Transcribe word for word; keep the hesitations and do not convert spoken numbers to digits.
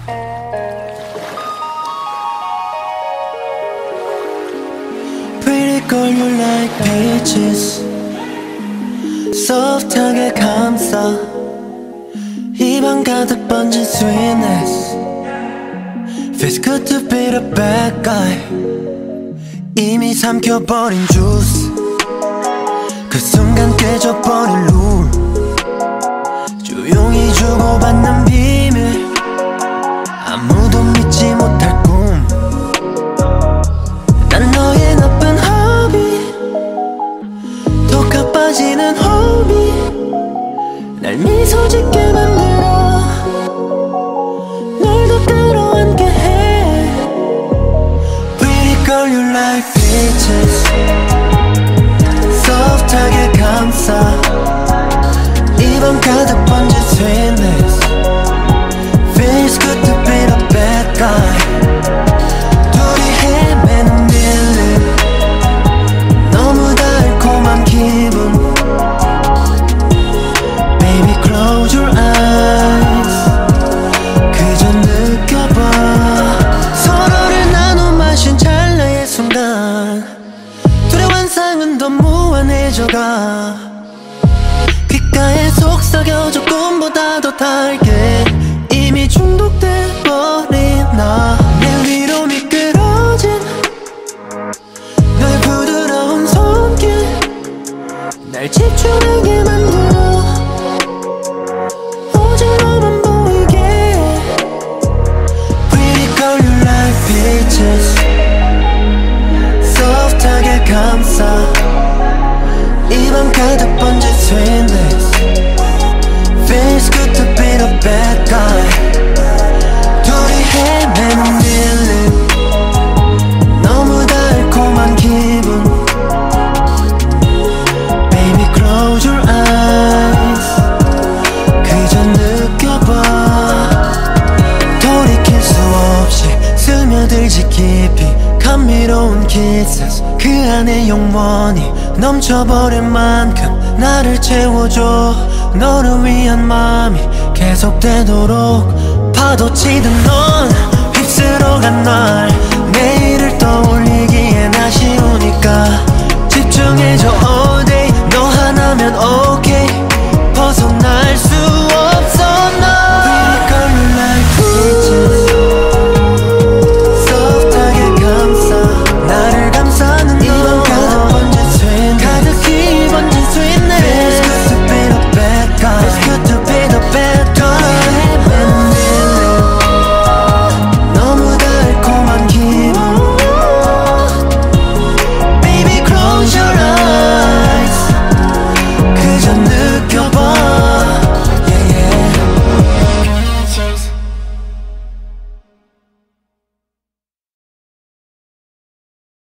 Pretty girl you like peaches soft하게 감싸 입안 가득 번진 sweetness Feels good to be the bad guy 이미 삼켜버린 주스 그 순간 깨져버린 룰 조용히 주고받는 비밀 아무도 믿지 못할 꿈 난 너의 나쁜 허비 더 가빠지는 호비 날 미소 짓게 만들어 널 더 끌어안게 해 Pretty girl you like peaches soft하게 감싸 입안 가득 번진 sweetness Feels good to be the bad guy 둘이 헤매는 밀림 너무 달콤한 기분 Baby close your eyes 그저 느껴봐 서로를 나눠 마신 찰나의 순간 둘의 환상은 더 무한해져가 귓가에 속삭여져 꿈보다 더 달게 이미 중독돼 버린 나 내 위로 미끄러진 너의 부드러운 손길 날 집중하게 만들어 오직 너만 보이게 Pretty girl you like peaches soft하게 감싸 입안 가득 번진 sweetness Feels good to be the bad guy 둘이 헤매는 밀림 너무 달콤한 기분 Baby close your eyes 그저 느껴봐 돌이킬 수 없이 스며들지 깊이 감미로운 kisses 그 안에 영원히 넘쳐버릴 만큼 나를 채워줘 너를 위한 마음이 계속되도록 파도치듯 넌 휩쓸어간 날